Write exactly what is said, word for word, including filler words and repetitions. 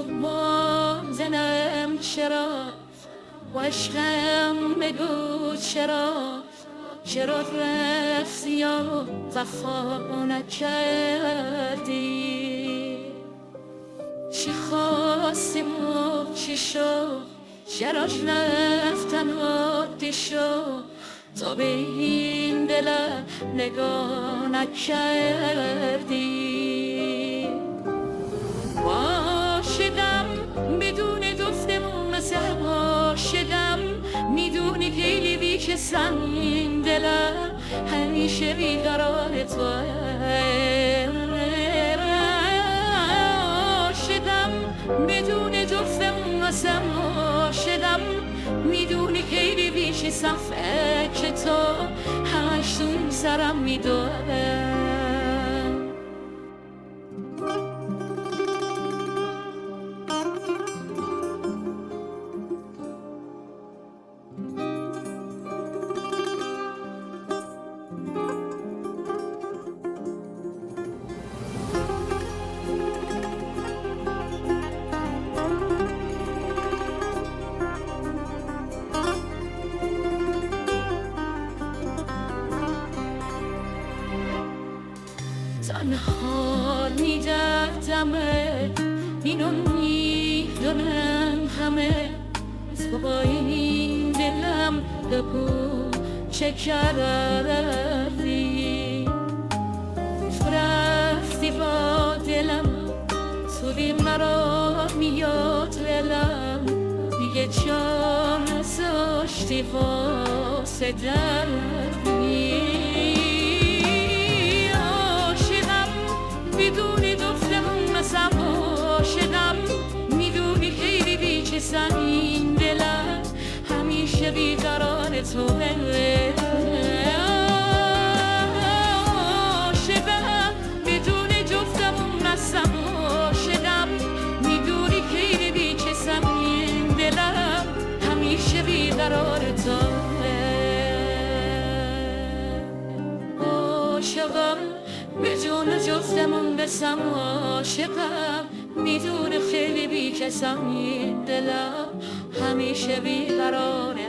بازنم چرا و عشقم بگو چرا چرا رفتی یا وفا نکردی چی خواستیم و چی شد چراش رفتن عادی شد تا به این دلم نگاه نکردی عاشقم بدون گفتمون مثل عاشقم میدونی خیلی بیکسم این دلم همیشه بیقرار توه عاشقم بدون گفتمون مثل عاشقم میدونی خیلی بیکسم فکر تو همش تو این سرم میدوه تنها میگردمه اینو میدونم همه تو با این دلم بگو چه کردی تو رفتی با دلم توی مرا میاد دلم دیگه جا نذاشتی واسه دردی میدونی دفتمون مثل عاشقم میدونی خیلی بیچسم این دلم همیشه بیقرار توه عاشقم میدونی جفتمون مثل عاشقم میدونی خیلی بیچسم این دلم همیشه بیقرار توه عاشقم به جون جفتمون بسم عاشقم میدونه خیلی بیکسم این دلم همیشه بیقراره